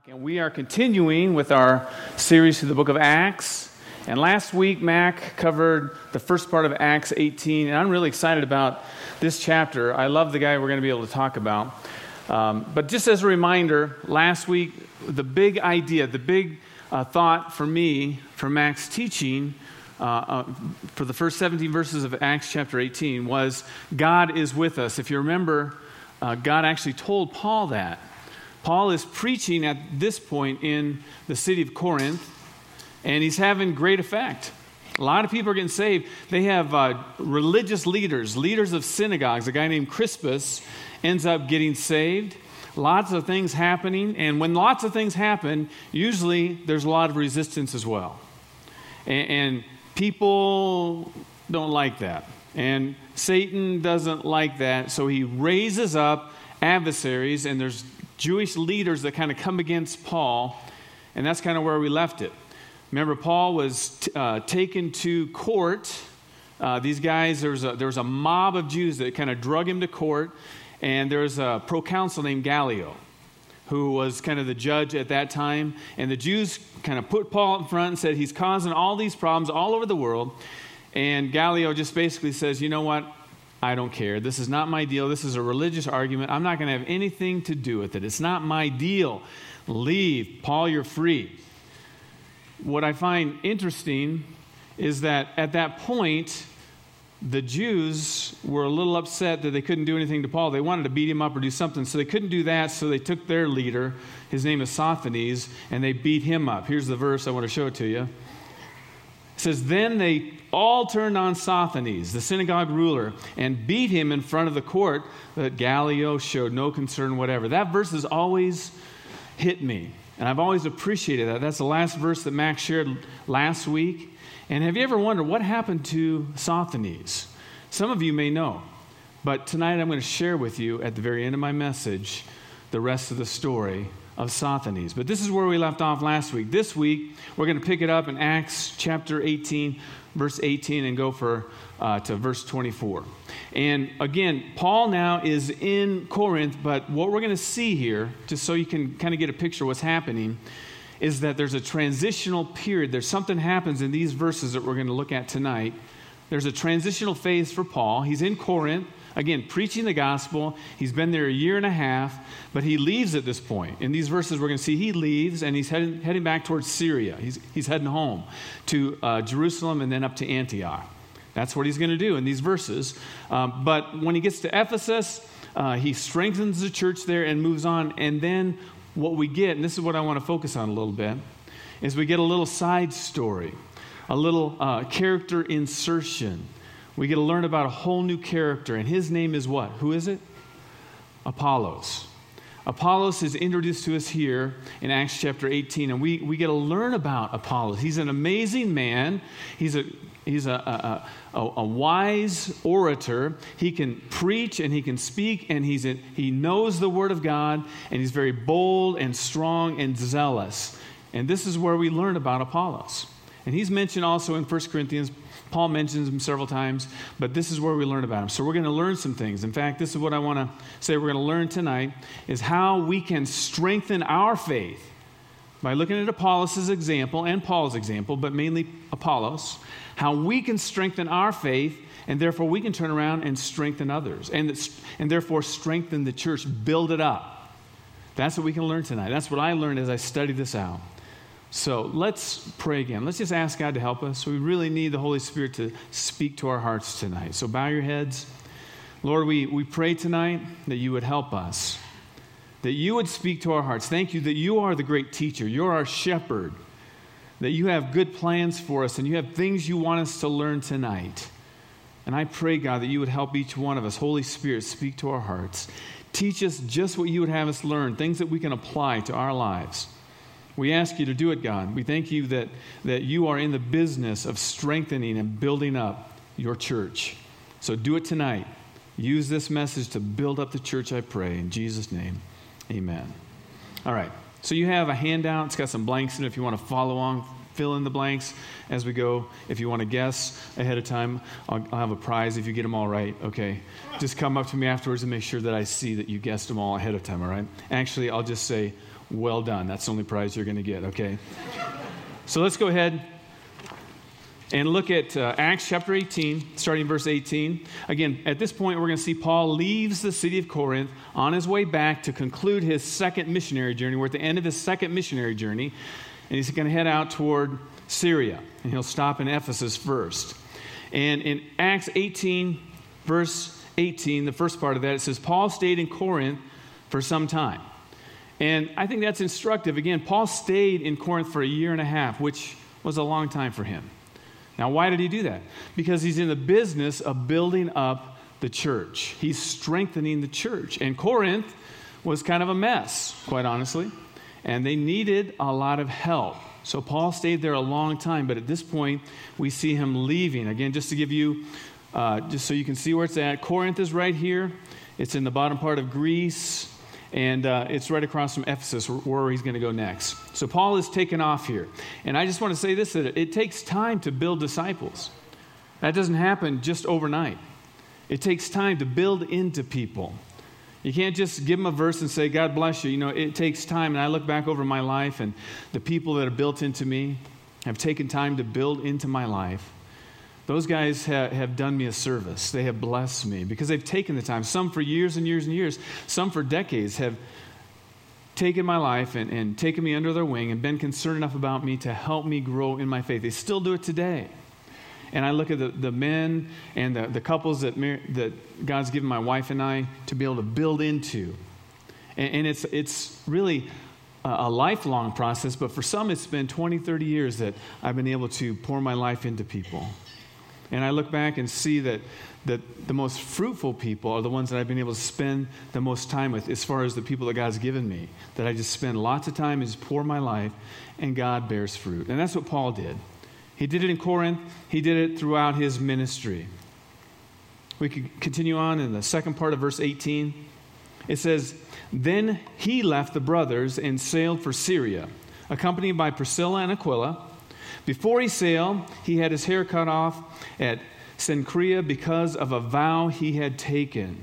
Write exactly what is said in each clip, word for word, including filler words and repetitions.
And we are continuing with our series through the book of Acts. And last week, Mac covered the first part of Acts eighteen, and I'm really excited about this chapter. I love the guy we're going to be able to talk about. Um, but just as a reminder, last week, the big idea, the big uh, thought for me, for Mac's teaching, uh, uh, for the first seventeen verses of Acts chapter eighteen, was God is with us. If you remember, uh, God actually told Paul that. Paul is preaching at this point in the city of Corinth, and he's having great effect. A lot of people are getting saved. They have uh, religious leaders, leaders of synagogues. A guy named Crispus ends up getting saved. Lots of things happening, and when lots of things happen, usually there's a lot of resistance as well. And, and people don't like that, and Satan doesn't like that, so he raises up adversaries, and there's Jewish leaders that kind of come against Paul, and that's kind of where we left it. Remember, Paul was t- uh, taken to court. Uh, these guys, there was, a, there was a mob of Jews that kind of drug him to court, and there was a proconsul named Gallio, who was kind of the judge at that time, and the Jews kind of put Paul in front and said, he's causing all these problems all over the world, and Gallio just basically says, you know what? I don't care. This is not my deal. This is a religious argument. I'm not going to have anything to do with it. It's not my deal. Leave. Paul, you're free. What I find interesting is that at that point, the Jews were a little upset that they couldn't do anything to Paul. They wanted to beat him up or do something, so they couldn't do that, so they took their leader, his name is Sosthenes, and they beat him up. Here's the verse. I want to show it to you. It says, then they all turned on Sosthenes, the synagogue ruler, and beat him in front of the court, but Gallio showed no concern whatever. That verse has always hit me, and I've always appreciated that. That's the last verse that Max shared last week. And have you ever wondered what happened to Sosthenes? Some of you may know, but tonight I'm going to share with you at the very end of my message the rest of the story of Sosthenes. But this is where we left off last week. This week, we're going to pick it up in Acts chapter eighteen, verse eighteen, and go for uh, to verse twenty-four. And again, Paul now is in Corinth, but what we're going to see here, just so you can kind of get a picture of what's happening, is that there's a transitional period. There's something happens in these verses that we're going to look at tonight. There's a transitional phase for Paul. He's in Corinth, again, preaching the gospel. He's been there a year and a half, but he leaves at this point. In these verses, we're going to see he leaves, and he's heading, heading back towards Syria. He's, he's heading home to uh, Jerusalem and then up to Antioch. That's what he's going to do in these verses. Um, but when he gets to Ephesus, uh, he strengthens the church there and moves on. And then what we get, and this is what I want to focus on a little bit, is we get a little side story, a little uh, character insertion. We get to learn about a whole new character, and his name is what? Who is it? Apollos. Apollos is introduced to us here in Acts chapter eighteen, and we, we get to learn about Apollos. He's an amazing man. He's a he's a, a, a, a wise orator. He can preach and he can speak, and he's a, he knows the Word of God, and he's very bold and strong and zealous. And this is where we learn about Apollos. And he's mentioned also in First Corinthians. Paul mentions him several times, but this is where we learn about him. So we're going to learn some things. In fact, this is what I want to say we're going to learn tonight, is how we can strengthen our faith by looking at Apollos' example and Paul's example, but mainly Apollos, how we can strengthen our faith, and therefore we can turn around and strengthen others, and, and therefore strengthen the church, build it up. That's what we can learn tonight. That's what I learned as I studied this out. So let's pray again. Let's just ask God to help us. We really need the Holy Spirit to speak to our hearts tonight. So bow your heads. Lord, we, we pray tonight that you would help us, that you would speak to our hearts. Thank you that you are the great teacher. You're our shepherd, that you have good plans for us, and you have things you want us to learn tonight. And I pray, God, that you would help each one of us. Holy Spirit, speak to our hearts. Teach us just what you would have us learn, things that we can apply to our lives. We ask you to do it, God. We thank you that, that you are in the business of strengthening and building up your church. So do it tonight. Use this message to build up the church, I pray. In Jesus' name, amen. All right. So you have a handout. It's got some blanks in it if you want to follow along. Fill in the blanks as we go. If you want to guess ahead of time, I'll, I'll have a prize if you get them all right. Okay. Just come up to me afterwards and make sure that I see that you guessed them all ahead of time, all right? Actually, I'll just say, well done. That's the only prize you're going to get, okay? So let's go ahead and look at uh, Acts chapter eighteen, starting verse eighteen. Again, at this point, we're going to see Paul leaves the city of Corinth on his way back to conclude his second missionary journey. We're at the end of his second missionary journey, and he's going to head out toward Syria, and he'll stop in Ephesus first. And in Acts eighteen, verse eighteen, the first part of that, it says, Paul stayed in Corinth for some time. And I think that's instructive. Again, Paul stayed in Corinth for a year and a half, which was a long time for him. Now, why did he do that? Because he's in the business of building up the church. He's strengthening the church. And Corinth was kind of a mess, quite honestly. And they needed a lot of help. So Paul stayed there a long time. But at this point, we see him leaving. Again, just to give you, uh, just so you can see where it's at. Corinth is right here. It's in the bottom part of Greece. And uh, it's right across from Ephesus, where he's going to go next. So Paul is taken off here. And I just want to say this, that it, it takes time to build disciples. That doesn't happen just overnight. It takes time to build into people. You can't just give them a verse and say, God bless you. You know, it takes time. And I look back over my life, and the people that are built into me have taken time to build into my life. Those guys ha- have done me a service. They have blessed me because they've taken the time. Some for years and years and years. Some for decades have taken my life and, and taken me under their wing and been concerned enough about me to help me grow in my faith. They still do it today. And I look at the, the men and the, the couples that, mar- that God's given my wife and I to be able to build into. And, and it's it's really a, a lifelong process, but for some it's been twenty, thirty years that I've been able to pour my life into people. And I look back and see that, that the most fruitful people are the ones that I've been able to spend the most time with as far as the people that God's given me. That I just spend lots of time and just pour my life, and God bears fruit. And that's what Paul did. He did it in Corinth. He did it throughout his ministry. We could continue on in the second part of verse eighteen. It says, Then he left the brothers and sailed for Syria, accompanied by Priscilla and Aquila. Before he sailed, he had his hair cut off at Cenchrea because of a vow he had taken.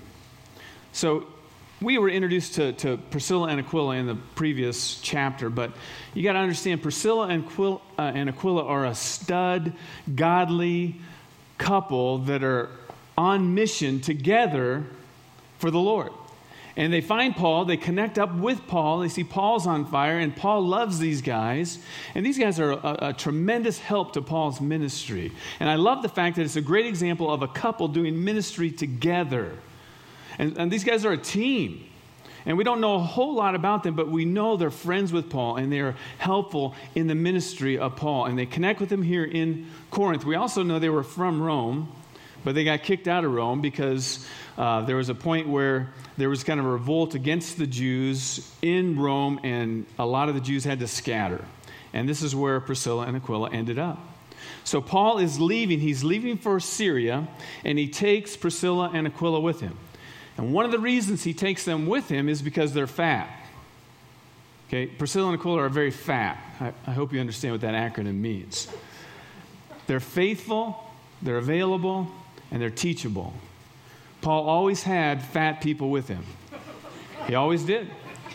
So we were introduced to, to Priscilla and Aquila in the previous chapter, but you got to understand Priscilla and Aquila, uh, and Aquila are a stud, godly couple that are on mission together for the Lord. And they find Paul, they connect up with Paul, they see Paul's on fire, and Paul loves these guys. And these guys are a, a tremendous help to Paul's ministry. And I love the fact that it's a great example of a couple doing ministry together. And, and these guys are a team. And we don't know a whole lot about them, but we know they're friends with Paul, and they're helpful in the ministry of Paul. And they connect with him here in Corinth. We also know they were from Rome, but they got kicked out of Rome because uh, there was a point where there was kind of a revolt against the Jews in Rome, and a lot of the Jews had to scatter. And this is where Priscilla and Aquila ended up. So Paul is leaving. He's leaving for Syria, and he takes Priscilla and Aquila with him. And one of the reasons he takes them with him is because they're fat. Okay, Priscilla and Aquila are very fat. I, I hope you understand what that acronym means. They're faithful, they're available, and they're teachable. Paul always had fat people with him. He always did.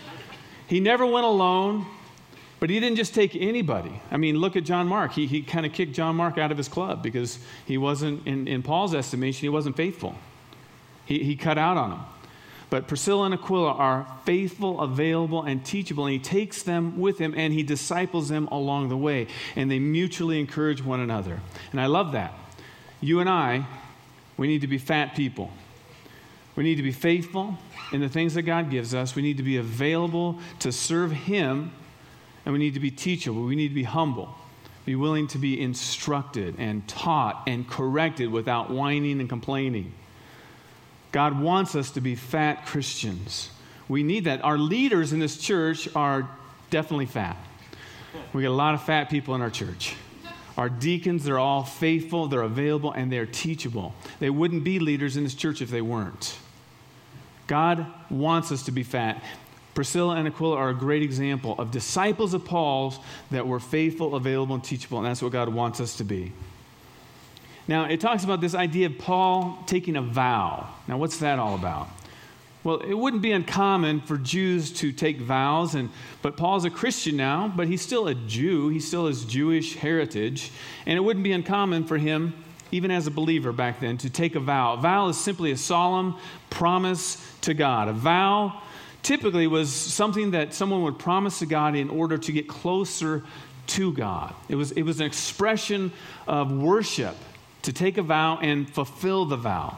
He never went alone, but he didn't just take anybody. I mean, look at John Mark. He, he kind of kicked John Mark out of his club because he wasn't, in, in Paul's estimation, he wasn't faithful. He, he cut out on him. But Priscilla and Aquila are faithful, available, and teachable, and he takes them with him, and he disciples them along the way, and they mutually encourage one another. And I love that. You and I, we need to be fat people. We need to be faithful in the things that God gives us. We need to be available to serve him, and we need to be teachable. We need to be humble, be willing to be instructed and taught and corrected without whining and complaining. God wants us to be fat Christians. We need that. Our leaders in this church are definitely fat. We got a lot of fat people in our church. Our deacons, they're all faithful, they're available, and they're teachable. They wouldn't be leaders in this church if they weren't. God wants us to be fat. Priscilla and Aquila are a great example of disciples of Paul's that were faithful, available, and teachable, and that's what God wants us to be. Now, it talks about this idea of Paul taking a vow. Now, what's that all about? Well, it wouldn't be uncommon for Jews to take vows, and but Paul's a Christian now, but he's still a Jew. He still has Jewish heritage, and it wouldn't be uncommon for him, even as a believer back then, to take a vow. A vow is simply a solemn promise to God. A vow typically was something that someone would promise to God in order to get closer to God. It was, it was an expression of worship to take a vow and fulfill the vow.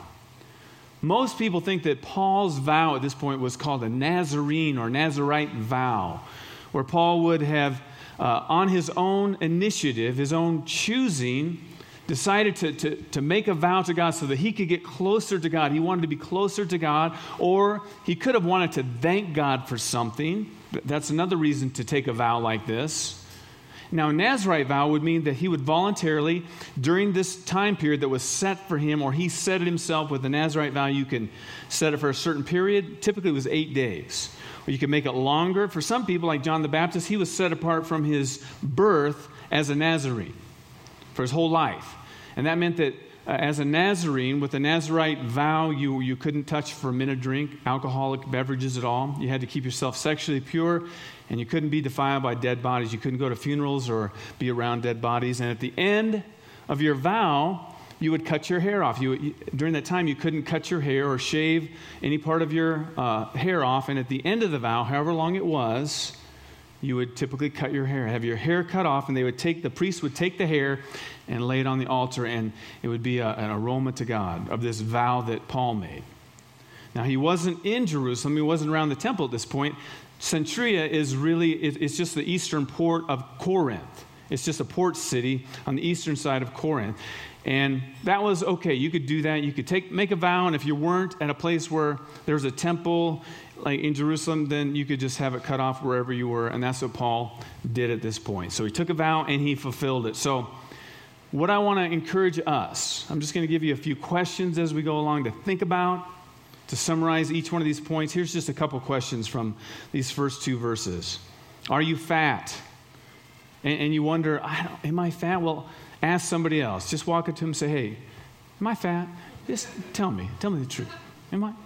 Most people think that Paul's vow at this point was called a Nazarene or Nazirite vow, where Paul would have, uh, on his own initiative, his own choosing, decided to, to, to make a vow to God so that he could get closer to God. He wanted to be closer to God, or he could have wanted to thank God for something. That's another reason to take a vow like this. Now, a Nazirite vow would mean that he would voluntarily, during this time period that was set for him, or he set it himself with a Nazirite vow, you can set it for a certain period. Typically, it was eight days. Or you can make it longer. For some people, like John the Baptist, he was set apart from his birth as a Nazarene for his whole life. And that meant that uh, as a Nazarene, with a Nazirite vow, you, you couldn't touch fermented drink, alcoholic beverages at all. You had to keep yourself sexually pure, and you couldn't be defiled by dead bodies. You couldn't go to funerals or be around dead bodies. And at the end of your vow, you would cut your hair off. You, you, during that time, you couldn't cut your hair or shave any part of your uh, hair off. And at the end of the vow, however long it was, you would typically cut your hair, have your hair cut off, and they would take, the priest would take the hair and lay it on the altar, and it would be a, an aroma to God of this vow that Paul made. Now, he wasn't in Jerusalem. He wasn't around the temple at this point. Cenchrea is really, it's just the eastern port of Corinth. It's just a port city on the eastern side of Corinth. And that was okay. You could do that. You could take make a vow, and if you weren't at a place where there was a temple, like in Jerusalem, then you could just have it cut off wherever you were, and that's what Paul did at this point. So he took a vow, and he fulfilled it. So what I want to encourage us, I'm just going to give you a few questions as we go along to think about, to summarize each one of these points. Here's just a couple questions from these first two verses. Are you fat? And, and you wonder, I don't, am I fat? Well, ask somebody else. Just walk up to him and say, hey, am I fat? Just tell me. Tell me the truth. Am I?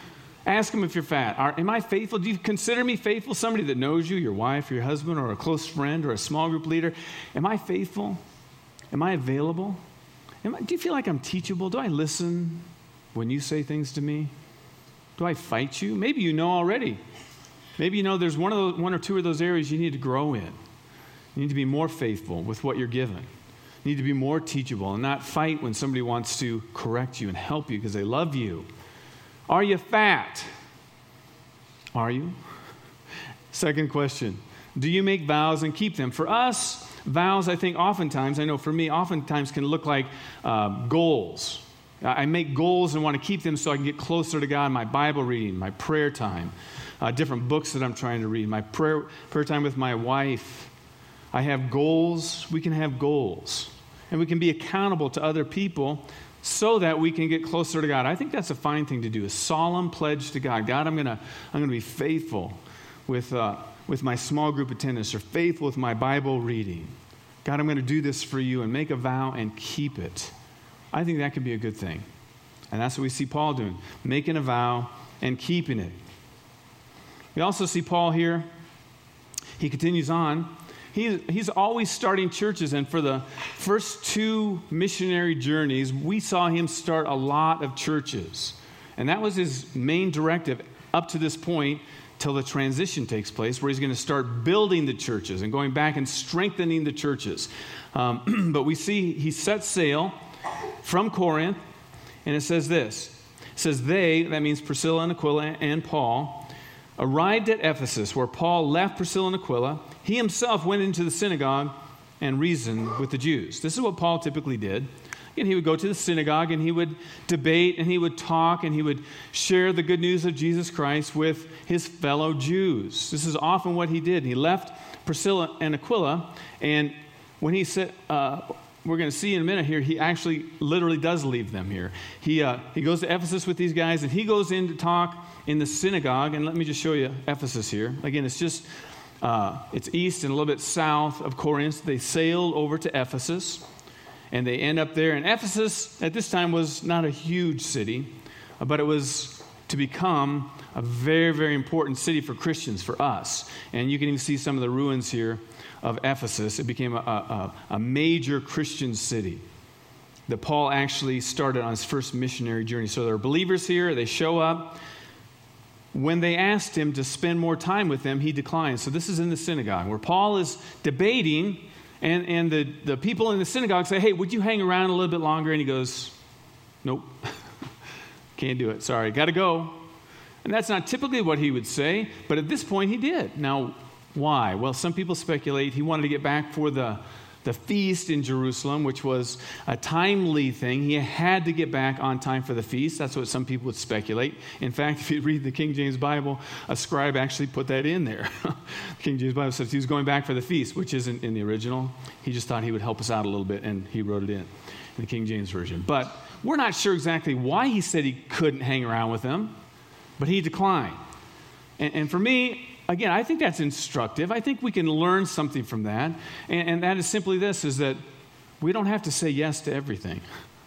Ask him if you're fat. Are, am I faithful? Do you consider me faithful? Somebody that knows you, your wife, your husband, or a close friend, or a small group leader. Am I faithful? Am I available? Am I, do you feel like I'm teachable? Do I listen when you say things to me? Do I fight you? Maybe you know already. Maybe you know there's one, of those, one or two of those areas you need to grow in. You need to be more faithful with what you're given. You need to be more teachable and not fight when somebody wants to correct you and help you because they love you. Are you fat? Are you? Second question, do you make vows and keep them? For us, vows, I think oftentimes, I know for me, oftentimes can look like uh, goals. I make goals and want to keep them so I can get closer to God, my Bible reading, my prayer time, uh, different books that I'm trying to read, my prayer, prayer time with my wife. I have goals. We can have goals. And we can be accountable to other people so that we can get closer to God. I think that's a fine thing to do, a solemn pledge to God. God, I'm going to I'm going to be faithful with, uh, with my small group attendance, or faithful with my Bible reading. God, I'm going to do this for you, and make a vow and keep it. I think that could be a good thing. And that's what we see Paul doing, making a vow and keeping it. We also see Paul here. He continues on. He, he's always starting churches, and for the first two missionary journeys, we saw him start a lot of churches. And that was his main directive up to this point till the transition takes place, where he's going to start building the churches and going back and strengthening the churches. Um, but we see he set sail from Corinth, and it says this. It says they, that means Priscilla and Aquila and Paul, arrived at Ephesus, where Paul left Priscilla and Aquila. He himself went into the synagogue and reasoned with the Jews. This is what Paul typically did. And he would go to the synagogue and he would debate and he would talk and he would share the good news of Jesus Christ with his fellow Jews. This is often what he did. He left Priscilla and Aquila, and when he said, uh, we're going to see in a minute here, he actually literally does leave them here. He uh, he goes to Ephesus with these guys, and he goes in to talk in the synagogue. And let me just show you Ephesus here. Again, it's just, uh, it's east and a little bit south of Corinth. They sailed over to Ephesus, and they end up there. And Ephesus at this time was not a huge city, but it was to become a very, very important city for Christians, for us. And you can even see some of the ruins here of Ephesus. It became a, a, a major Christian city that Paul actually started on his first missionary journey. So there are believers here. They show up. When they asked him to spend more time with them, he declined. So this is in the synagogue where Paul is debating, and, and the, the people in the synagogue say, hey, would you hang around a little bit longer? And he goes, nope, can't do it. Sorry, got to go. And that's not typically what he would say, but at this point he did. Now, why? Well, some people speculate he wanted to get back for the The feast in Jerusalem, which was a timely thing. He had to get back on time for the feast. That's what some people would speculate. In fact, if you read the King James Bible, a scribe actually put that in there. The King James Bible says he was going back for the feast, which isn't in the original. He just thought he would help us out a little bit, and he wrote it in, in the King James Version. But we're not sure exactly why he said he couldn't hang around with them, but he declined. And, and for me, again, I think that's instructive. I think we can learn something from that. And, and that is simply this, is that we don't have to say yes to everything.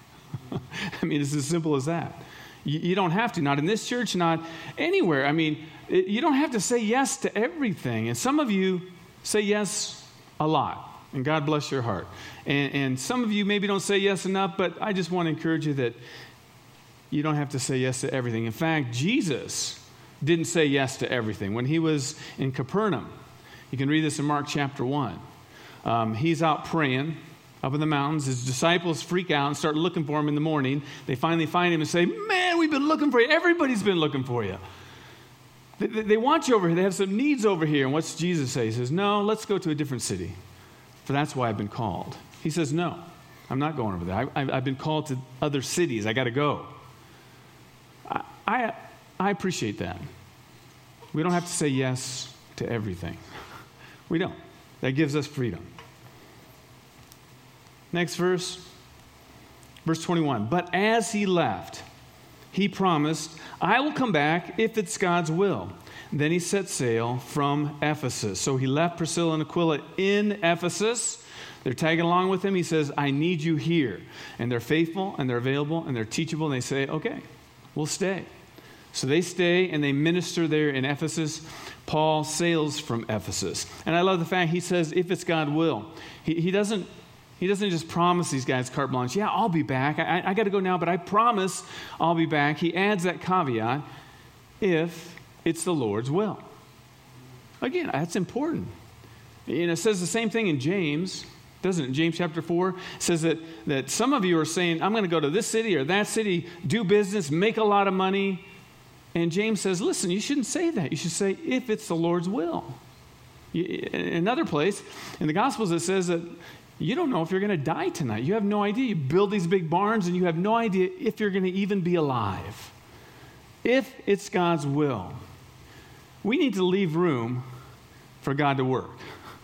I mean, it's as simple as that. You, you don't have to, not in this church, not anywhere. I mean, it, you don't have to say yes to everything. And some of you say yes a lot, and God bless your heart. And, and some of you maybe don't say yes enough, but I just want to encourage you that you don't have to say yes to everything. In fact, Jesus didn't say yes to everything. When he was in Capernaum, you can read this in Mark chapter one. Um, he's out praying up in the mountains. His disciples freak out and start looking for him in the morning. They finally find him and say, man, we've been looking for you. Everybody's been looking for you. They, they, they want you over here. They have some needs over here. And what's Jesus say? He says, no, let's go to a different city, for that's why I've been called. He says, no, I'm not going over there. I, I, I've been called to other cities. I got to go. I... I I appreciate that. We don't have to say yes to everything. We don't. That gives us freedom. Next verse, verse twenty-one. But as he left, he promised, I will come back if it's God's will. Then he set sail from Ephesus. So he left Priscilla and Aquila in Ephesus. They're tagging along with him. He says, I need you here. And they're faithful, and they're available, and they're teachable, and they say, okay, we'll stay. So they stay and they minister there in Ephesus. Paul sails from Ephesus. And I love the fact he says, if it's God will. He, he doesn't he doesn't just promise these guys carte blanche. Yeah, I'll be back. I, I got to go now, but I promise I'll be back. He adds that caveat, if it's the Lord's will. Again, that's important. You know, it says the same thing in James, doesn't it? In James chapter four, it says that, that some of you are saying, I'm going to go to this city or that city, do business, make a lot of money. And James says, listen, you shouldn't say that. You should say, if it's the Lord's will. In another place, in the Gospels, it says that you don't know if you're going to die tonight. You have no idea. You build these big barns, and you have no idea if you're going to even be alive. If it's God's will. We need to leave room for God to work.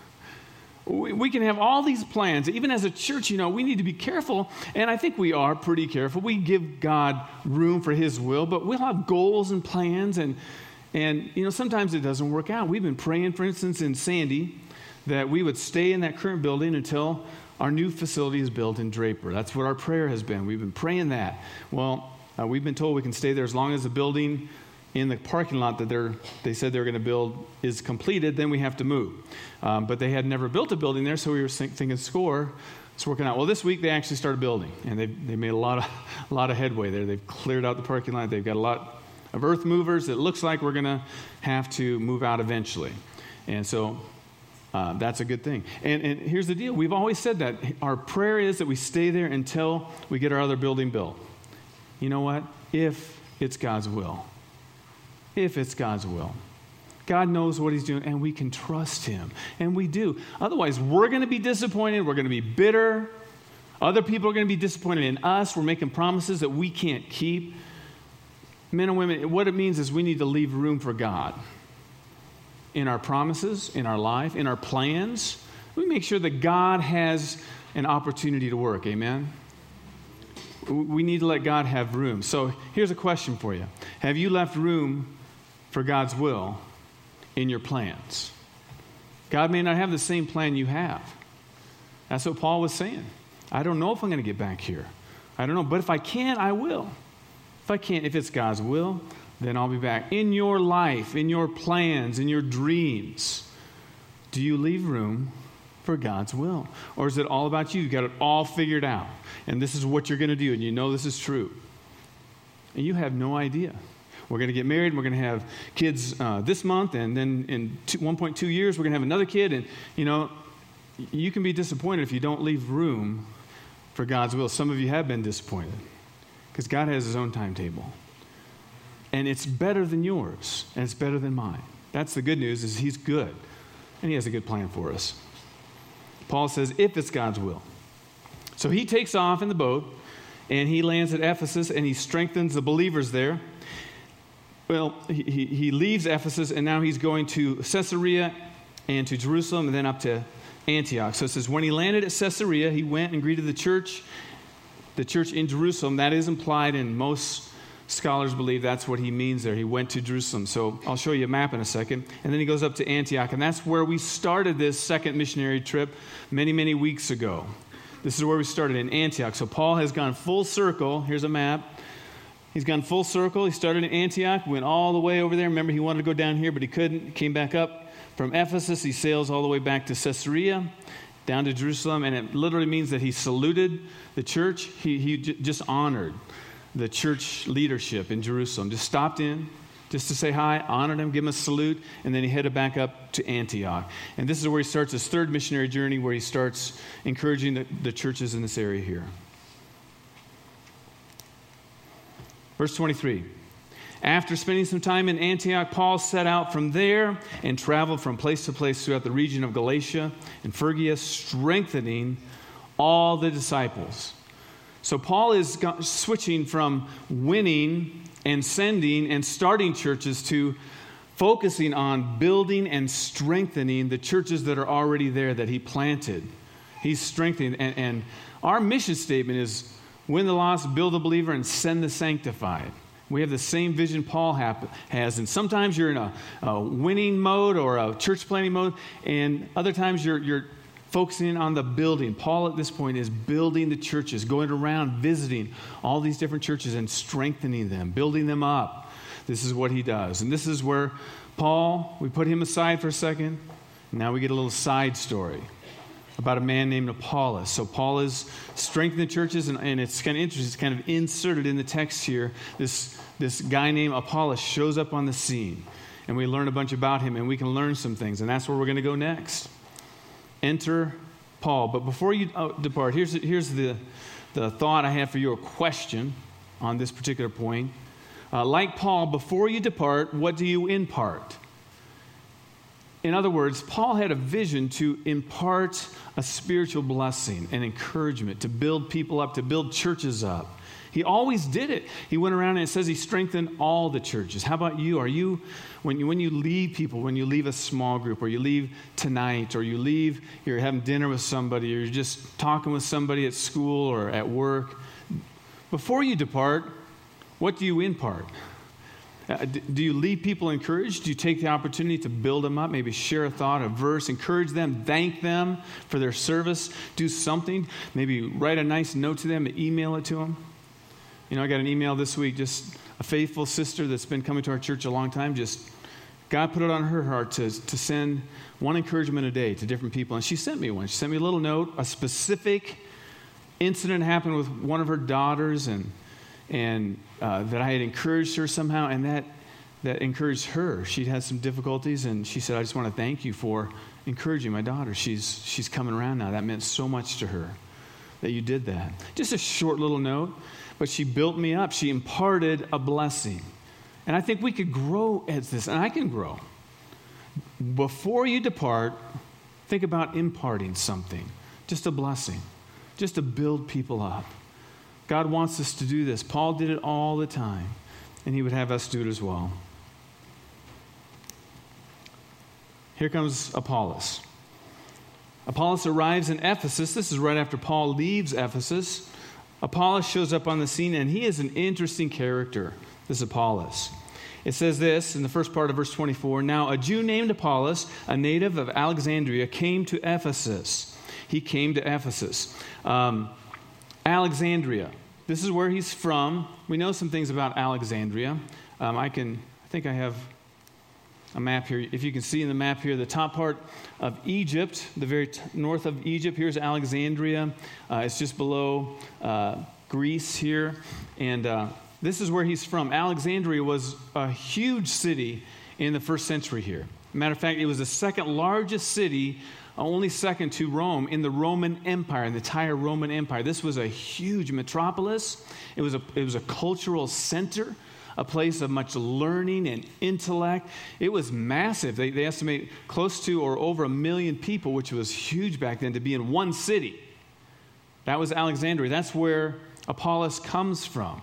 We can have all these plans. Even as a church, you know, we need to be careful. And I think we are pretty careful. We give God room for his will, but we'll have goals and plans. And, and you know, sometimes it doesn't work out. We've been praying, for instance, in Sandy, that we would stay in that current building until our new facility is built in Draper. That's what our prayer has been. We've been praying that. Well, uh, we've been told we can stay there as long as the building in the parking lot that they're, they said they were going to build is completed, then we have to move. Um, but they had never built a building there, so we were think, thinking, score, it's working out. Well, this week they actually started building, and they they made a lot of a lot of headway there. They've cleared out the parking lot. They've got a lot of earth movers. It looks like we're going to have to move out eventually. And so uh, that's a good thing. And, and here's the deal. We've always said that. Our prayer is that we stay there until we get our other building built. You know what? If it's God's will. If it's God's will. God knows what he's doing, and we can trust him. And we do. Otherwise, we're going to be disappointed. We're going to be bitter. Other people are going to be disappointed in us. We're making promises that we can't keep. Men and women, what it means is we need to leave room for God. In our promises, in our life, in our plans. We make sure that God has an opportunity to work. Amen? We need to let God have room. So here's a question for you. Have you left room for God's will in your plans? God may not have the same plan you have. That's what Paul was saying. I don't know if I'm going to get back here. I don't know, but if I can, I will. If I can't, if it's God's will, then I'll be back. In your life, in your plans, in your dreams, do you leave room for God's will? Or is it all about you? You got it all figured out, and this is what you're going to do, and you know this is true, and you have no idea. We're going to get married, and we're going to have kids uh, this month, and then in two, one point two years, we're going to have another kid, and, you know, you can be disappointed if you don't leave room for God's will. Some of you have been disappointed because God has his own timetable, and it's better than yours, and it's better than mine. That's the good news, is he's good, and he has a good plan for us. Paul says, if it's God's will. So he takes off in the boat, and he lands at Ephesus, and he strengthens the believers there. Well, he, he leaves Ephesus, and now he's going to Caesarea and to Jerusalem, and then up to Antioch. So it says, when he landed at Caesarea, he went and greeted the church, the church in Jerusalem. That is implied, and most scholars believe that's what he means there. He went to Jerusalem. So I'll show you a map in a second. And then he goes up to Antioch, and that's where we started this second missionary trip many, many weeks ago. This is where we started, in Antioch. So Paul has gone full circle. Here's a map. He's gone full circle. He started in Antioch, went all the way over there. Remember, he wanted to go down here, but he couldn't. He came back up from Ephesus. He sails all the way back to Caesarea, down to Jerusalem, and it literally means that he saluted the church. He, he j- just honored the church leadership in Jerusalem. Just stopped in, just to say hi, honored him, give him a salute, and then he headed back up to Antioch. And this is where he starts his third missionary journey, where he starts encouraging the, the churches in this area here. Verse twenty-three, after spending some time in Antioch, Paul set out from there and traveled from place to place throughout the region of Galatia and Phrygia, strengthening all the disciples. So Paul is go- switching from winning and sending and starting churches to focusing on building and strengthening the churches that are already there that he planted. He's strengthening, and, and our mission statement is win the lost, build the believer, and send the sanctified. We have the same vision Paul have, has, and sometimes you're in a, a winning mode or a church planting mode, and other times you're, you're focusing on the building. Paul at this point is building the churches, going around visiting all these different churches and strengthening them, building them up. This is what he does. And this is where Paul, we put him aside for a second, and now we get a little side story about a man named Apollos. So Paul is strengthening churches, and, and it's kind of interesting. It's kind of inserted in the text here. This, this guy named Apollos shows up on the scene, and we learn a bunch about him, and we can learn some things, and that's where we're going to go next. Enter Paul. But before you uh, depart, here's, here's the, the thought I have for you, a question on this particular point. Uh, like Paul, before you depart, what do you impart? In other words, Paul had a vision to impart a spiritual blessing and encouragement, to build people up, to build churches up. He always did it. He went around and it says he strengthened all the churches. How about you? Are you, when you, when you leave people, when you leave a small group, or you leave tonight, or you leave, you're having dinner with somebody, or you're just talking with somebody at school or at work, before you depart, what do you impart? Uh, do you leave people encouraged? Do you take the opportunity to build them up? Maybe share a thought, a verse, encourage them, thank them for their service, do something. Maybe write a nice note to them and email it to them. You know, I got an email this week, just a faithful sister that's been coming to our church a long time. Just God put it on her heart to, to send one encouragement a day to different people. And she sent me one. She sent me a little note. A specific incident happened with one of her daughters, and and uh, that I had encouraged her somehow, and that that encouraged her. She'd had some difficulties, and she said, I just want to thank you for encouraging my daughter. She's she's coming around now. That meant so much to her that you did that. Just a short little note, but she built me up. She imparted a blessing. And I think we could grow as this, and I can grow. Before you depart, think about imparting something, just a blessing, just to build people up. God wants us to do this. Paul did it all the time, and he would have us do it as well. Here comes Apollos. Apollos arrives in Ephesus. This is right after Paul leaves Ephesus. Apollos shows up on the scene, and he is an interesting character, this Apollos. It says this in the first part of verse twenty-four, now a Jew named Apollos, a native of Alexandria, came to Ephesus. He came to Ephesus. Um, Alexandria. This is where he's from. We know some things about Alexandria. Um, I can, I think I have a map here. If you can see in the map here, the top part of Egypt, the very t- north of Egypt, here's Alexandria. Uh, it's just below uh, Greece here. And uh, this is where he's from. Alexandria was a huge city in the first century here. Matter of fact, it was the second largest city, only second to Rome, in the Roman Empire, in the entire Roman Empire. This was a huge metropolis. It was a, it was a cultural center, a place of much learning and intellect. It was massive. They, they estimate close to or over a million people, which was huge back then, to be in one city. That was Alexandria. That's where Apollos comes from.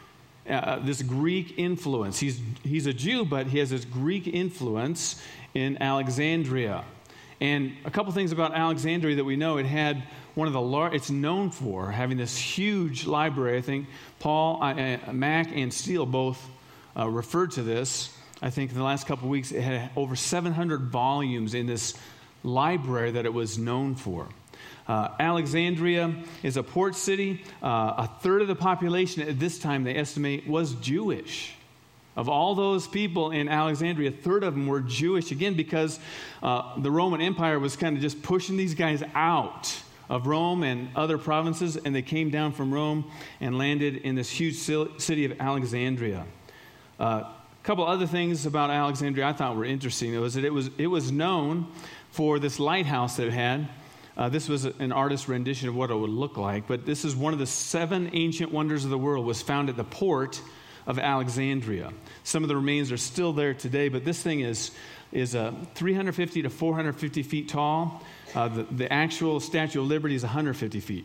Uh, this Greek influence. He's, he's a Jew, but he has this Greek influence in Alexandria. And a couple things about Alexandria that we know. It had one of the lar- it's known for having this huge library. I think Paul, uh, Mac, and Steele both uh, referred to this. I think in the last couple of weeks, it had over seven hundred volumes in this library that it was known for. Uh, Alexandria is a port city. Uh, a third of the population at this time, they estimate, was Jewish. Of all those people in Alexandria, a third of them were Jewish, again, because uh, the Roman Empire was kind of just pushing these guys out of Rome and other provinces, and they came down from Rome and landed in this huge city of Alexandria. Uh, a couple other things about Alexandria I thought were interesting. It was that it was, it was known for this lighthouse that it had. Uh, this was an artist's rendition of what it would look like, but this is one of the seven ancient wonders of the world, was found at the port of Alexandria. Some of the remains are still there today, but this thing is is uh, three hundred fifty to four hundred fifty feet tall. Uh, the, the actual Statue of Liberty is one hundred fifty feet.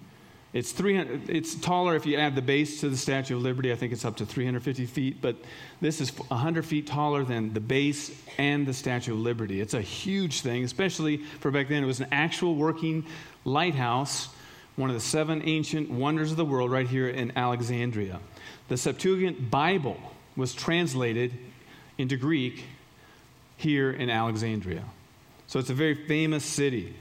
It's three hundred. It's taller if you add the base to the Statue of Liberty. I think it's up to three hundred fifty feet, but this is one hundred feet taller than the base and the Statue of Liberty. It's a huge thing, especially for back then. It was an actual working lighthouse, one of the seven ancient wonders of the world right here in Alexandria. The Septuagint Bible was translated into Greek here in Alexandria. So it's a very famous city.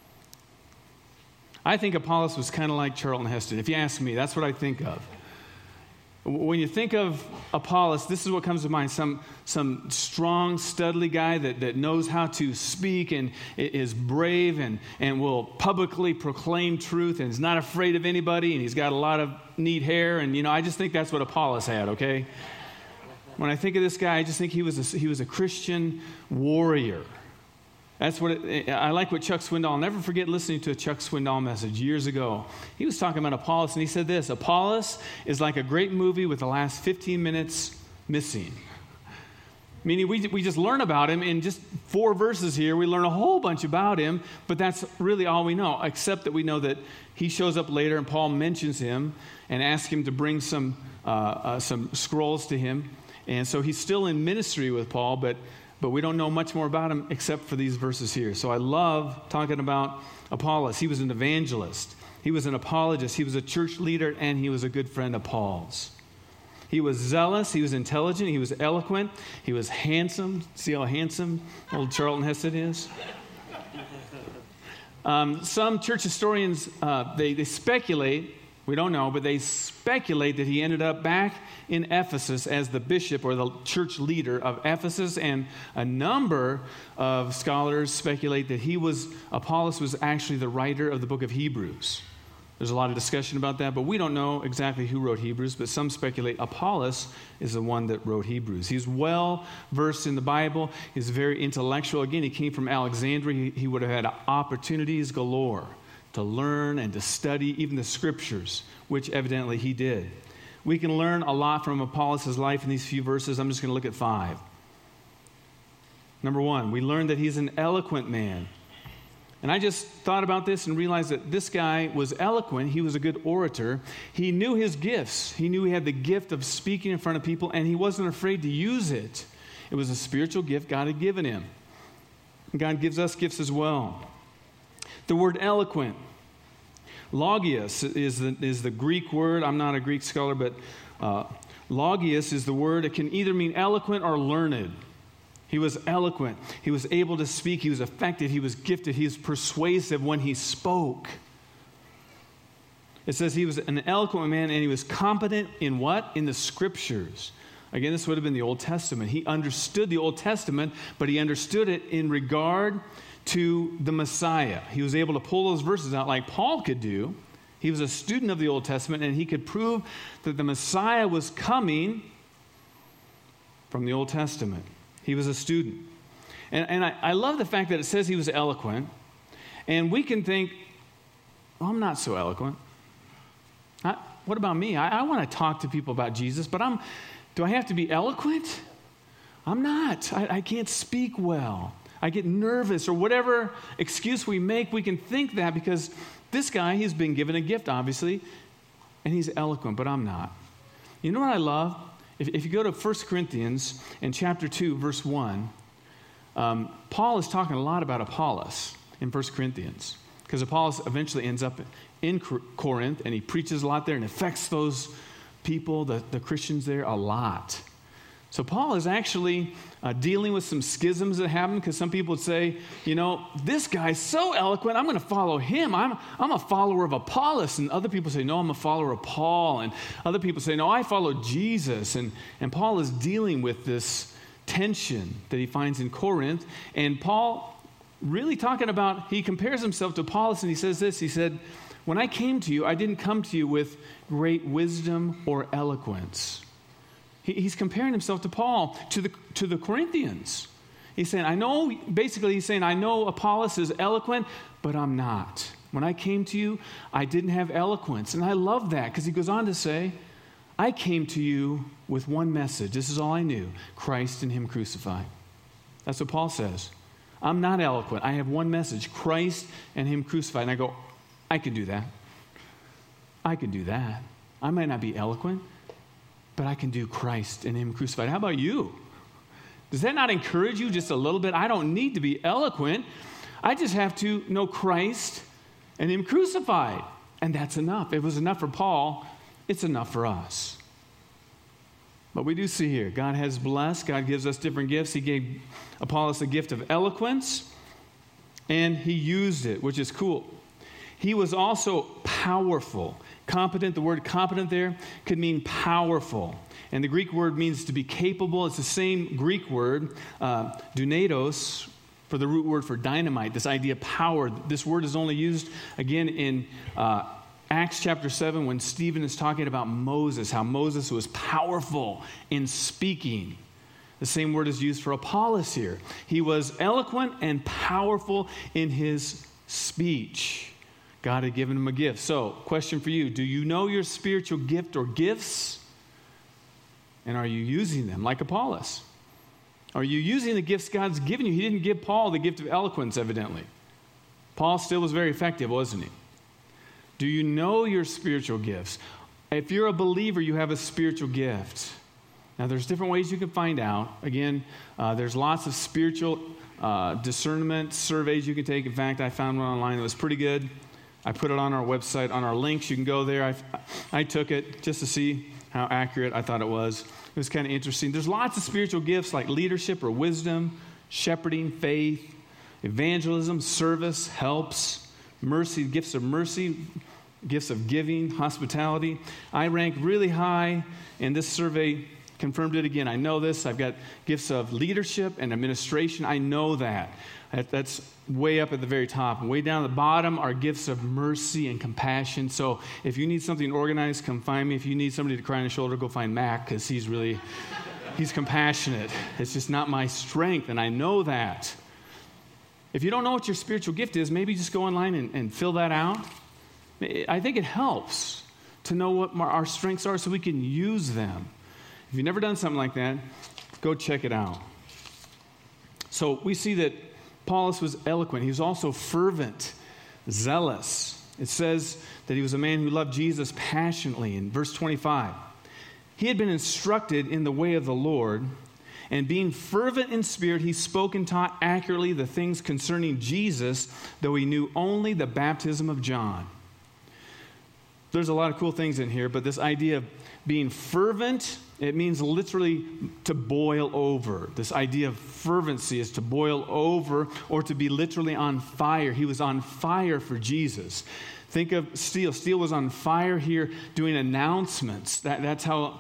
I think Apollos was kind of like Charlton Heston. If you ask me, that's what I think of. When you think of Apollos, this is what comes to mind. Some, some strong, studly guy that, that knows how to speak and is brave and, and will publicly proclaim truth and is not afraid of anybody, and he's got a lot of neat hair. And, you know, I just think that's what Apollos had, okay? When I think of this guy, I just think he was a, he was a Christian warrior. That's what it, I like what Chuck Swindoll, I'll never forget listening to a Chuck Swindoll message years ago. He was talking about Apollos, and he said this: Apollos is like a great movie with the last fifteen minutes missing. Meaning we, we just learn about him in just four verses here. We learn a whole bunch about him, but that's really all we know, except that we know that he shows up later and Paul mentions him and asks him to bring some, uh, uh, some scrolls to him. And so he's still in ministry with Paul, but But we don't know much more about him except for these verses here. So I love talking about Apollos. He was an evangelist. He was an apologist. He was a church leader, and he was a good friend of Paul's. He was zealous. He was intelligent. He was eloquent. He was handsome. See how handsome old Charlton Heston is? Um, some church historians, uh, they, they speculate, we don't know, but they speculate that he ended up back in Ephesus as the bishop or the church leader of Ephesus, and a number of scholars speculate that he was, Apollos was actually the writer of the book of Hebrews. There's a lot of discussion about that, but we don't know exactly who wrote Hebrews, but some speculate Apollos is the one that wrote Hebrews. He's well versed in the Bible. He's very intellectual. Again, he came from Alexandria. He would have had opportunities galore to learn and to study even the scriptures, which evidently he did. We can learn a lot from Apollos' life in these few verses. I'm just going to look at five. Number one, we learn that he's an eloquent man. And I just thought about this and realized that this guy was eloquent. He was a good orator. He knew his gifts. He knew he had the gift of speaking in front of people, and he wasn't afraid to use it. It was a spiritual gift God had given him. And God gives us gifts as well. The word eloquent. Logios is the, is the Greek word. I'm not a Greek scholar, but uh, logios is the word. It can either mean eloquent or learned. He was eloquent. He was able to speak. He was effective. He was gifted. He was persuasive when he spoke. It says he was an eloquent man, and he was competent in what? In the scriptures. Again, this would have been the Old Testament. He understood the Old Testament, but he understood it in regard to the Messiah. He was able to pull those verses out like Paul could do. He was a student of the Old Testament, and he could prove that the Messiah was coming from the Old Testament. He was a student. And, and I, I love the fact that it says he was eloquent. And we can think, oh, I'm not so eloquent. I, what about me? I, I want to talk to people about Jesus, but I'm, do I have to be eloquent? I'm not. I, I can't speak well. I get nervous, or whatever excuse we make, we can think that because this guy, he's been given a gift, obviously, and he's eloquent, but I'm not. You know what I love? If, if you go to First Corinthians in chapter two, verse one, um, Paul is talking a lot about Apollos in First Corinthians, because Apollos eventually ends up in Corinth, and he preaches a lot there and affects those people, the, the Christians there, a lot. So Paul is actually uh, dealing with some schisms that happen, because some people would say, you know, this guy's so eloquent, I'm going to follow him. I'm, I'm a follower of Apollos. And other people say, no, I'm a follower of Paul. And other people say, no, I follow Jesus. And, and Paul is dealing with this tension that he finds in Corinth. And Paul really talking about, he compares himself to Apollos, and he says this, he said, when I came to you, I didn't come to you with great wisdom or eloquence. He's comparing himself to Paul, to the to the Corinthians. He's saying, I know, basically he's saying, I know Apollos is eloquent, but I'm not. When I came to you, I didn't have eloquence. And I love that, because he goes on to say, I came to you with one message. This is all I knew, Christ and him crucified. That's what Paul says. I'm not eloquent. I have one message, Christ and him crucified. And I go, I can do that. I can do that. I might not be eloquent, but I can do Christ and him crucified. How about you? Does that not encourage you just a little bit? I don't need to be eloquent. I just have to know Christ and him crucified. And that's enough. It was enough for Paul. It's enough for us. But we do see here, God has blessed. God gives us different gifts. He gave Apollos a gift of eloquence, and he used it, which is cool. He was also powerful. Competent, the word competent there could mean powerful. And the Greek word means to be capable. It's the same Greek word, uh, dunatos, for the root word for dynamite, this idea of power. This word is only used, again, in uh, Acts chapter seven when Stephen is talking about Moses, how Moses was powerful in speaking. The same word is used for Apollos here. He was eloquent and powerful in his speech. God had given him a gift. So, question for you. Do you know your spiritual gift or gifts? And are you using them like Apollos? Are you using the gifts God's given you? He didn't give Paul the gift of eloquence, evidently. Paul still was very effective, wasn't he? Do you know your spiritual gifts? If you're a believer, you have a spiritual gift. Now, there's different ways you can find out. Again, uh, there's lots of spiritual uh, discernment surveys you can take. In fact, I found one online that was pretty good. I put it on our website, on our links. You can go there. I, I took it just to see how accurate I thought it was. It was kind of interesting. There's lots of spiritual gifts like leadership or wisdom, shepherding, faith, evangelism, service, helps, mercy, gifts of mercy, gifts of giving, hospitality. I rank really high, and this survey confirmed it again. I know this. I've got gifts of leadership and administration. I know that. That's way up at the very top. And way down at the bottom are gifts of mercy and compassion. So if you need something organized, come find me. If you need somebody to cry on the shoulder, go find Mac, because he's really, he's compassionate. It's just not my strength, and I know that. If you don't know what your spiritual gift is, maybe just go online and, and fill that out. I think it helps to know what our strengths are so we can use them. If you've never done something like that, go check it out. So we see that Apollos was eloquent. He was also fervent, zealous. It says that he was a man who loved Jesus passionately. In verse twenty-five, he had been instructed in the way of the Lord, and being fervent in spirit, he spoke and taught accurately the things concerning Jesus, though he knew only the baptism of John. There's a lot of cool things in here, but this idea of being fervent, it means literally to boil over. This idea of fervency is to boil over or to be literally on fire. He was on fire for Jesus. Think of Steele. Steele was on fire here doing announcements. That, that's how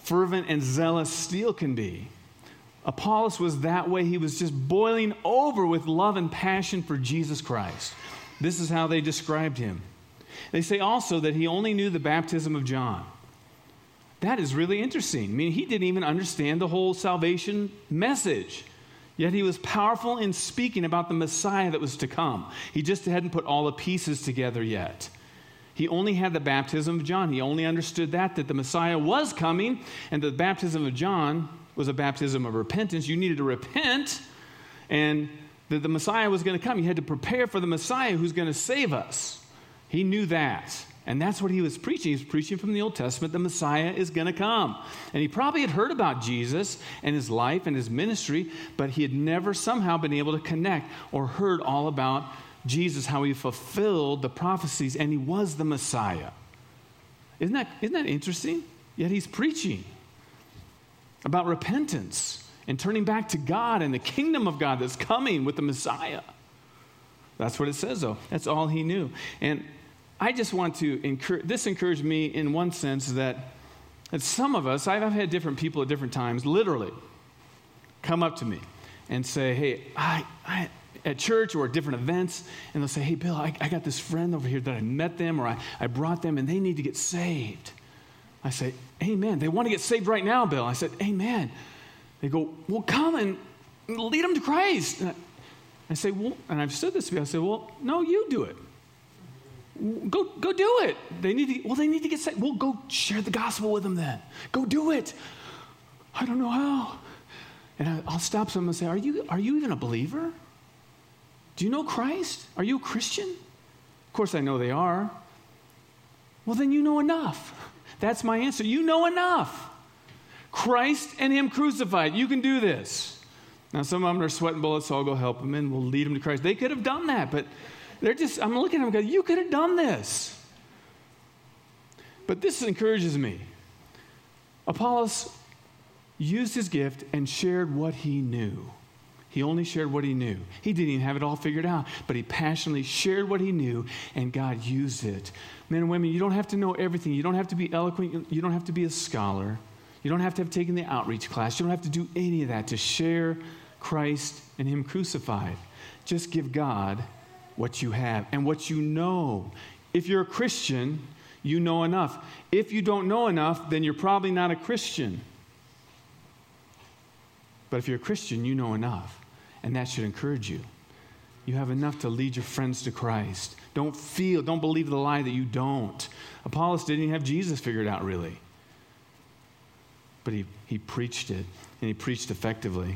fervent and zealous steel can be. Apollos was that way. He was just boiling over with love and passion for Jesus Christ. This is how they described him. They say also that he only knew the baptism of John. That is really interesting. I mean, he didn't even understand the whole salvation message. Yet he was powerful in speaking about the Messiah that was to come. He just hadn't put all the pieces together yet. He only had the baptism of John. He only understood that, that the Messiah was coming, and the baptism of John was a baptism of repentance. You needed to repent, and that the Messiah was going to come. You had to prepare for the Messiah who's going to save us. He knew that. And that's what he was preaching. He was preaching from the Old Testament. The Messiah is going to come. And he probably had heard about Jesus and his life and his ministry, but he had never somehow been able to connect or heard all about Jesus, how he fulfilled the prophecies, and he was the Messiah. Isn't that, isn't that interesting? Yet he's preaching about repentance and turning back to God and the kingdom of God that's coming with the Messiah. That's what it says, though. That's all he knew. And I just want to encourage, this encouraged me in one sense that, that some of us, I've, I've had different people at different times, literally, come up to me and say, hey, I, I at church or at different events, and they'll say, hey, Bill, I, I got this friend over here that I met them or I, I brought them and they need to get saved. I say, amen. They want to get saved right now, Bill. I said, amen. They go, well, come and lead them to Christ. And I, I say, well, and I've said this to you, I say, well, no, you do it. Go, go do it. They need to, well, they need to get saved. Well, go share the gospel with them then. Go do it. I don't know how. And I, I'll stop someone and say, are you, are you even a believer? Do you know Christ? Are you a Christian? Of course I know they are. Well, then you know enough. That's my answer. You know enough. Christ and him crucified. You can do this. Now, some of them are sweating bullets, so I'll go help them and we'll lead them to Christ. They could have done that, but they're just, I'm looking at them and going, you could have done this. But this encourages me. Apollos used his gift and shared what he knew. He only shared what he knew. He didn't even have it all figured out, but he passionately shared what he knew, and God used it. Men and women, you don't have to know everything. You don't have to be eloquent. You don't have to be a scholar. You don't have to have taken the outreach class. You don't have to do any of that to share Christ and him crucified. Just give God what you have and what you know. If you're a Christian, you know enough. If you don't know enough, then you're probably not a Christian. But if you're a Christian, you know enough. And that should encourage you. You have enough to lead your friends to Christ. Don't feel, don't believe the lie that you don't. Apollos didn't even have Jesus figured out, really. But he, he preached it, and he preached effectively.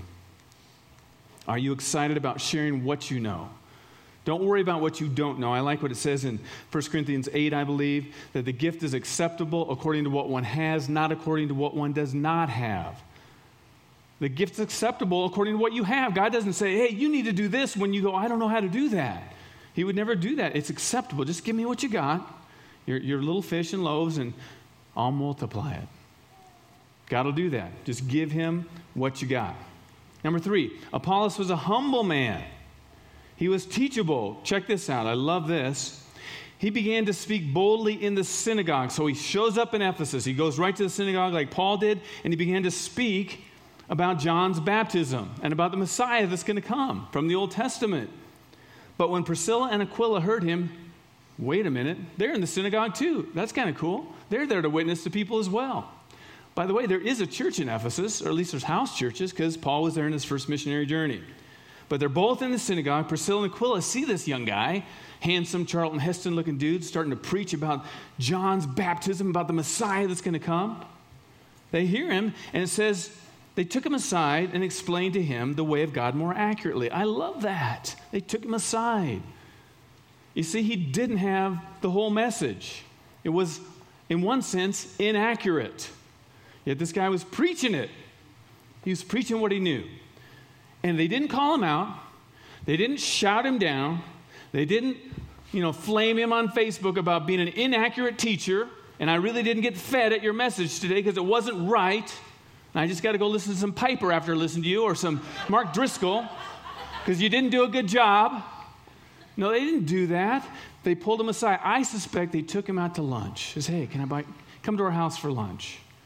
Are you excited about sharing what you know? Don't worry about what you don't know. I like what it says in First Corinthians eight, I believe, that the gift is acceptable according to what one has, not according to what one does not have. The gift's acceptable according to what you have. God doesn't say, hey, you need to do this when you go, I don't know how to do that. He would never do that. It's acceptable. Just give me what you got, your, your little fish and loaves, and I'll multiply it. God will do that. Just give him what you got. Number three, Apollos was a humble man. He was teachable. Check this out. I love this. He began to speak boldly in the synagogue. So he shows up in Ephesus. He goes right to the synagogue like Paul did, and he began to speak about John's baptism and about the Messiah that's going to come from the Old Testament. But when Priscilla and Aquila heard him, wait a minute, they're in the synagogue too. That's kind of cool. They're there to witness to people as well. By the way, there is a church in Ephesus, or at least there's house churches, because Paul was there in his first missionary journey. But they're both in the synagogue. Priscilla and Aquila see this young guy, handsome Charlton Heston-looking dude, starting to preach about John's baptism, about the Messiah that's going to come. They hear him, and it says they took him aside and explained to him the way of God more accurately. I love that. They took him aside. You see, he didn't have the whole message. It was, in one sense, inaccurate. Yet this guy was preaching it. He was preaching what he knew. And they didn't call him out. They didn't shout him down. They didn't, you know, flame him on Facebook about being an inaccurate teacher. And I really didn't get fed at your message today because it wasn't right. And I just got to go listen to some Piper after listening to you, or some Mark Driscoll, because you didn't do a good job. No, they didn't do that. They pulled him aside. I suspect they took him out to lunch. Says, hey, can I buy, come to our house for lunch?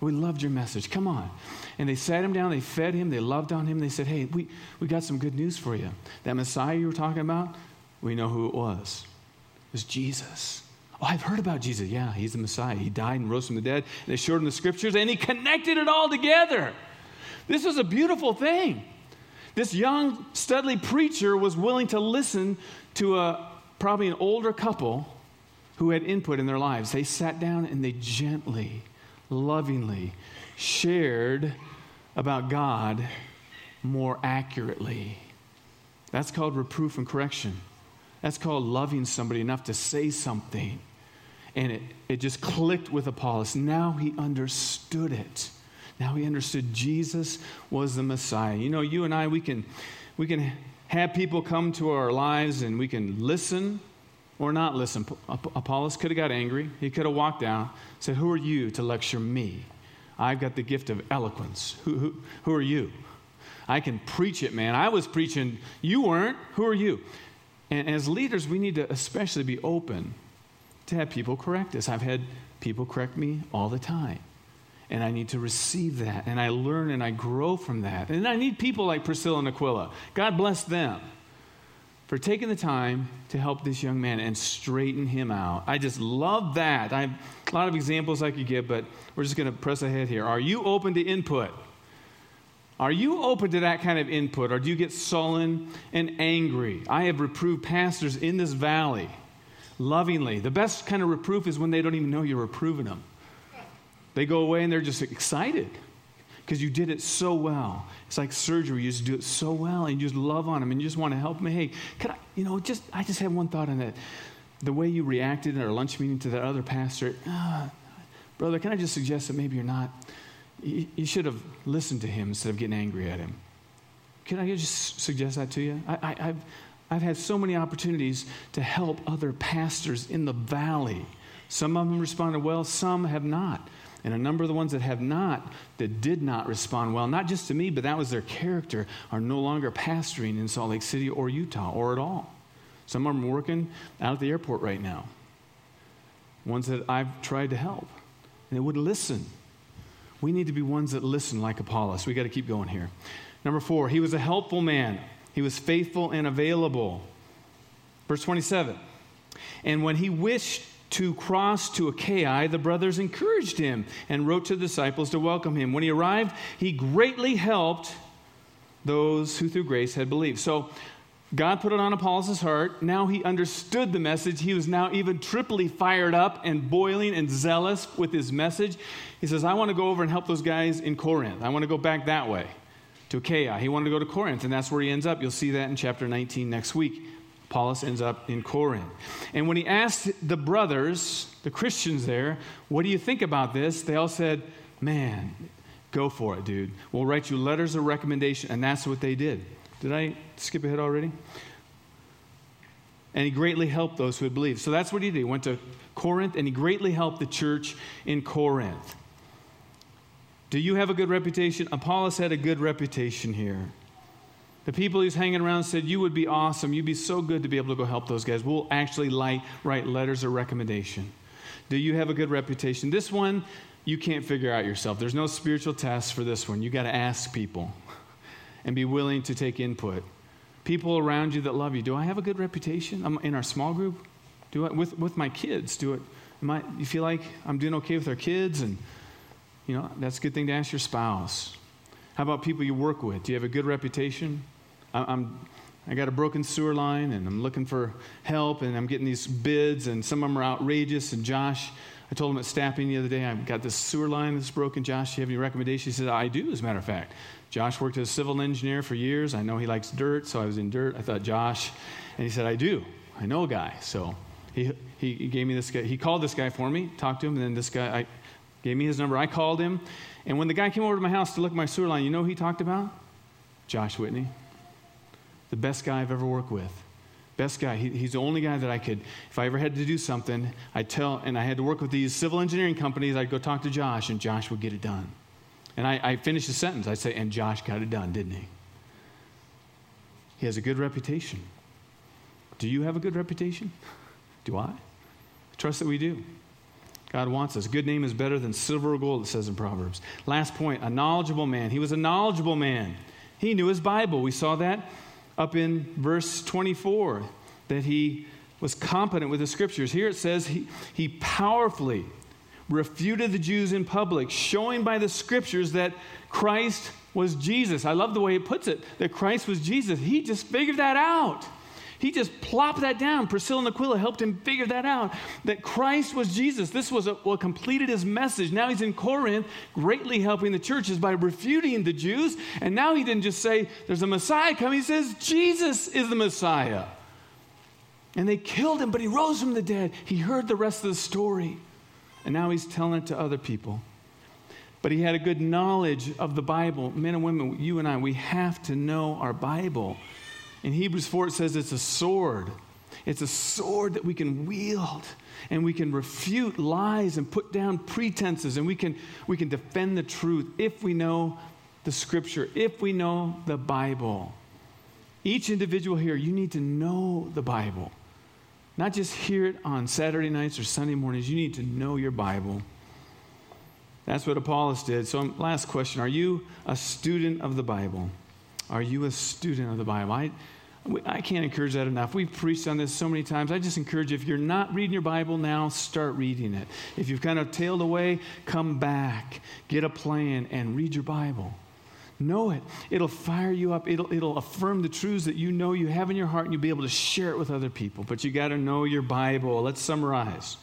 We loved your message. Come on. And they sat him down. They fed him. They loved on him. They said, hey, we, we got some good news for you. That Messiah you were talking about, we know who it was. It was Jesus. Oh, I've heard about Jesus. Yeah, he's the Messiah. He died and rose from the dead. And they showed him the scriptures, and he connected it all together. This was a beautiful thing. This young, studly preacher was willing to listen to a probably an older couple who had input in their lives. They sat down and they gently, lovingly shared about God more accurately. That's called reproof and correction. That's called loving somebody enough to say something. And it, it just clicked with Apollos. Now he understood it. Now he understood Jesus was the Messiah. You know, you and I, we can, we can have people come to our lives and we can listen or not listen. Apollos could have got angry. He could have walked out, said, who are you to lecture me? I've got the gift of eloquence. Who, who, who are you? I can preach it, man. I was preaching. You weren't. Who are you? And as leaders, we need to especially be open to have people correct us. I've had people correct me all the time. And I need to receive that. And I learn and I grow from that. And I need people like Priscilla and Aquila. God bless them for taking the time to help this young man and straighten him out. I just love that. I have a lot of examples I could give, but we're just going to press ahead here. Are you open to input? Are you open to that kind of input, or do you get sullen and angry? I have reproved pastors in this valley lovingly. The best kind of reproof is when they don't even know you're reproving them. They go away and they're just excited because you did it so well. It's like surgery. You just do it so well and you just love on them and you just want to help them. Hey, could I, you know, just, I just have one thought on that. The way you reacted in our lunch meeting to that other pastor, ah, brother, can I just suggest that maybe you're not, you, you should have listened to him instead of getting angry at him. Can I just suggest that to you? I, I, I've, I've had so many opportunities to help other pastors in the valley. Some of them responded well, some have not. And a number of the ones that have not, that did not respond well, not just to me, but that was their character, are no longer pastoring in Salt Lake City or Utah or at all. Some of them are working out at the airport right now. Ones that I've tried to help. And they would listen. We need to be ones that listen like Apollos. We got to keep going here. Number four, he was a helpful man. He was faithful and available. Verse twenty-seven. And when he wished to cross to Achaia, the brothers encouraged him and wrote to the disciples to welcome him. When he arrived, he greatly helped those who through grace had believed. So God put it on Apollos' heart. Now he understood the message. He was now even triply fired up and boiling and zealous with his message. He says, I want to go over and help those guys in Corinth. I want to go back that way to Achaia. He wanted to go to Corinth, and that's where he ends up. You'll see that in chapter nineteen next week. Apollos ends up in Corinth. And when he asked the brothers, the Christians there, what do you think about this? They all said, man, go for it, dude. We'll write you letters of recommendation. And that's what they did. Did I skip ahead already? And he greatly helped those who had believed. So that's what he did. He went to Corinth, and he greatly helped the church in Corinth. Do you have a good reputation? Apollos had a good reputation here. The people he's hanging around said, you would be awesome. You'd be so good to be able to go help those guys. We'll actually light, write letters of recommendation. Do you have a good reputation? This one, you can't figure out yourself. There's no spiritual test for this one. You got to ask people and be willing to take input. People around you that love you. Do I have a good reputation? I'm in our small group? Do I, with, with my kids? Do it? Am I, you feel like I'm doing okay with our kids? And, you know, that's a good thing to ask your spouse. How about people you work with? Do you have a good reputation? I'm, I got a broken sewer line, and I'm looking for help, and I'm getting these bids, and some of them are outrageous. And Josh, I told him at staffing the other day, I've got this sewer line that's broken. Josh, do you have any recommendations? He said, I do, as a matter of fact. Josh worked as a civil engineer for years. I know he likes dirt, so I was in dirt. I thought, Josh, and he said, I do. I know a guy. So he he, he gave me this guy. He called this guy for me, talked to him, and then this guy I, gave me his number. I called him, and when the guy came over to my house to look at my sewer line, you know who he talked about? Josh Whitney. The best guy I've ever worked with. Best guy. He, he's the only guy that I could, if I ever had to do something, I'd tell, and I had to work with these civil engineering companies, I'd go talk to Josh, and Josh would get it done. And I, I finished the sentence. I'd say, and Josh got it done, didn't he? He has a good reputation. Do you have a good reputation? Do I? I trust that we do. God wants us. Good name is better than silver or gold, it says in Proverbs. Last point, a knowledgeable man. He was a knowledgeable man. He knew his Bible. We saw that up in verse twenty-four, that he was competent with the Scriptures. Here it says he, he powerfully refuted the Jews in public, showing by the Scriptures that Christ was Jesus. I love the way it puts it, that Christ was Jesus. He just figured that out. He just plopped that down. Priscilla and Aquila helped him figure that out, that Christ was Jesus. This was a, what completed his message. Now he's in Corinth, greatly helping the churches by refuting the Jews. And now he didn't just say, there's a Messiah coming. He says, Jesus is the Messiah. And they killed him, but he rose from the dead. He heard the rest of the story. And now he's telling it to other people. But he had a good knowledge of the Bible. Men and women, you and I, we have to know our Bible. In Hebrews four, it says it's a sword. It's a sword that we can wield. And we can refute lies and put down pretenses. And we can, we can defend the truth if we know the Scripture, if we know the Bible. Each individual here, you need to know the Bible. Not just hear it on Saturday nights or Sunday mornings. You need to know your Bible. That's what Apollos did. So last question, are you a student of the Bible? Are you a student of the Bible? I, I can't encourage that enough. We've preached on this so many times. I just encourage you, if you're not reading your Bible now, start reading it. If you've kind of tailed away, come back. Get a plan and read your Bible. Know it. It'll fire you up. It'll, it'll affirm the truths that you know you have in your heart, and you'll be able to share it with other people. But you got to know your Bible. Let's summarize.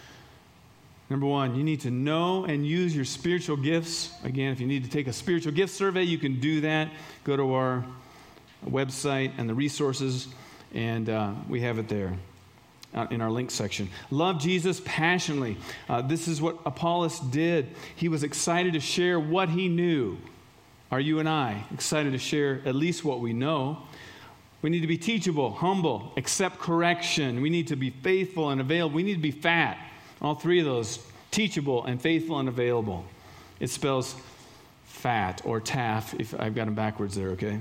Number one, you need to know and use your spiritual gifts. Again, if you need to take a spiritual gift survey, you can do that. Go to our website and the resources, and uh, we have it there uh, in our link section. Love Jesus passionately. Uh, this is what Apollos did. He was excited to share what he knew. Are you and I excited to share at least what we know? We need to be teachable, humble, accept correction. We need to be faithful and available. We need to be fat. All three of those, teachable and faithful and available. It spells fat or taff, if I've got them backwards there, okay?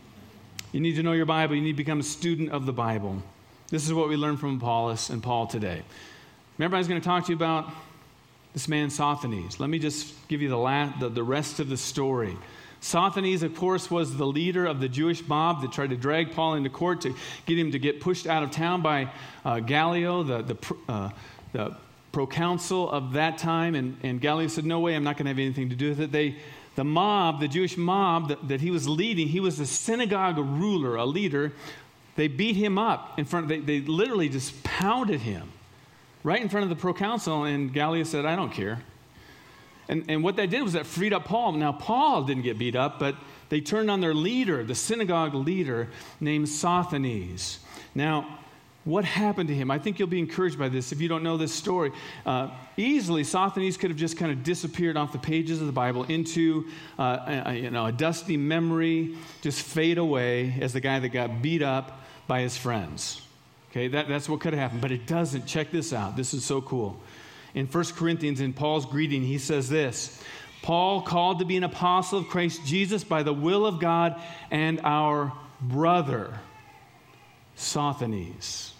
You need to know your Bible. You need to become a student of the Bible. This is what we learned from Apollos and Paul today. Remember, I was going to talk to you about this man Sosthenes. Let me just give you the, last, the, the rest of the story. Sosthenes, of course, was the leader of the Jewish mob that tried to drag Paul into court to get him to get pushed out of town by uh, Gallio, the, the, uh, the proconsul of that time. And, and Gallio said, no way, I'm not going to have anything to do with it. They, the mob, the Jewish mob that, that he was leading, he was a synagogue ruler, a leader. They beat him up in front of, they, they literally just pounded him right in front of the proconsul. And Gallio said, I don't care. And, and what they did was that freed up Paul. Now, Paul didn't get beat up, but they turned on their leader, the synagogue leader named Sosthenes. Now, what happened to him? I think you'll be encouraged by this if you don't know this story. Uh, easily, Sosthenes could have just kind of disappeared off the pages of the Bible into uh, a, you know, a dusty memory, just fade away as the guy that got beat up by his friends. Okay, that, that's what could have happened, but it doesn't. Check this out. This is so cool. In First Corinthians, in Paul's greeting, he says this, Paul, called to be an apostle of Christ Jesus by the will of God, and our brother, Sosthenes.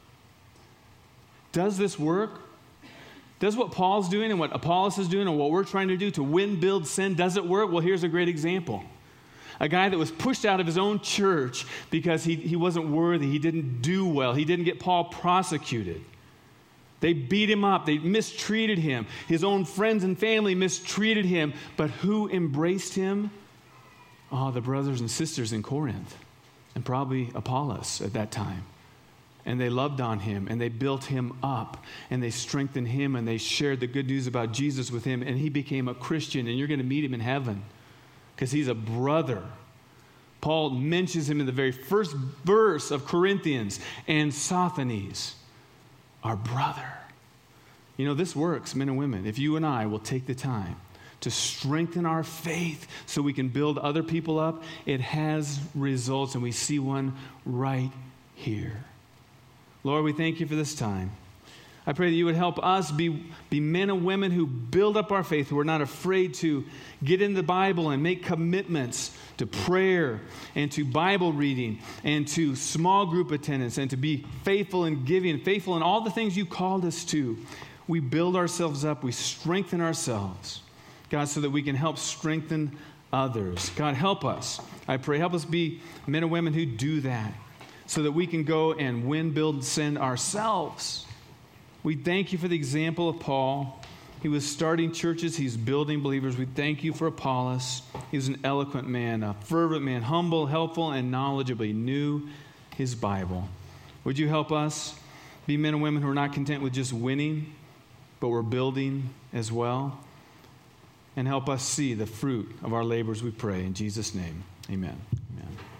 Does this work? Does what Paul's doing and what Apollos is doing and what we're trying to do to win, build, send, does it work? Well, here's a great example. A guy that was pushed out of his own church because he, he wasn't worthy, he didn't do well, he didn't get Paul prosecuted. They beat him up. They mistreated him. His own friends and family mistreated him. But who embraced him? Oh, the brothers and sisters in Corinth, and probably Apollos at that time. And they loved on him, and they built him up, and they strengthened him, and they shared the good news about Jesus with him, and he became a Christian, and you're going to meet him in heaven because he's a brother. Paul mentions him in the very first verse of Corinthians, and Sosthenes, our brother. You know, this works, men and women, if you and I will take the time to strengthen our faith so we can build other people up. It has results, and we see one right here. Lord, we thank you for this time. I pray that you would help us be, be men and women who build up our faith, who are not afraid to get in the Bible and make commitments to prayer and to Bible reading and to small group attendance and to be faithful in giving, faithful in all the things you called us to. we build ourselves up, we strengthen ourselves, God, so that we can help strengthen others. God, help us. I pray, help us be men and women who do that so that we can go and win, build, and send ourselves. We thank you for the example of Paul. He was starting churches. He's building believers. We thank you for Apollos. He was an eloquent man, a fervent man, humble, helpful, and knowledgeable. He knew his Bible. Would you help us be men and women who are not content with just winning, but we're building as well? And help us see the fruit of our labors, we pray. In Jesus' name, amen. Amen.